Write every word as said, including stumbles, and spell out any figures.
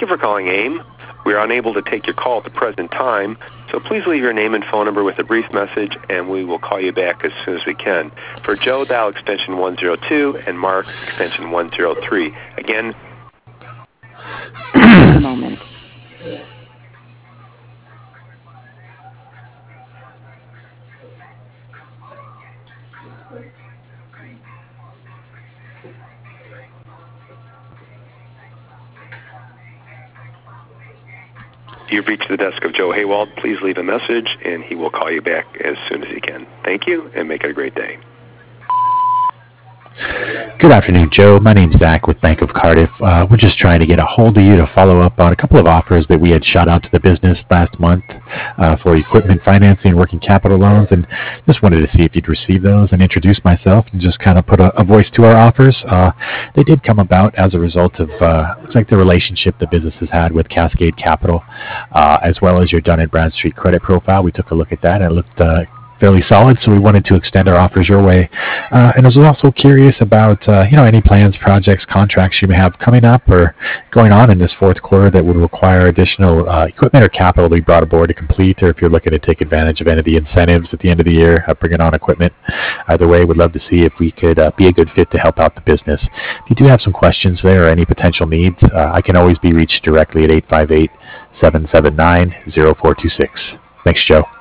you for calling AIM. We are unable to take your call at the present time, so please leave your name and phone number with a brief message, and we will call you back as soon as we can. For Joe, dial extension one zero two, and Mark, extension one zero three. Again, a moment. you've reached the desk of Joe Haywald. Please leave a message, and he will call you back as soon as he can. Thank you, and make it a great day. Good afternoon, Joe. My name's Zach with Bank of Cardiff. Uh, we're just trying to get a hold of you to follow up on a couple of offers that we had shot out to the business last month uh, for equipment financing and working capital loans, and just wanted to see if you'd received those and introduce myself and just kind of put a, a voice to our offers. Uh, they did come about as a result of, uh, looks like the relationship the business has had with Cascade Capital, uh, as well as your Dun and Bradstreet credit profile. We took a look at that, and it looked uh, fairly solid, so we wanted to extend our offers your way. Uh, and I was also curious about, uh, you know, any plans, projects, contracts you may have coming up or going on in this fourth quarter that would require additional uh, equipment or capital to be brought aboard to complete, or if you're looking to take advantage of any of the incentives at the end of the year, uh, bringing on equipment. Either way, we'd love to see if we could uh, be a good fit to help out the business. If you do have some questions there or any potential needs, uh, I can always be reached directly at eight five eight, seven seven nine, zero four two six. Thanks, Joe.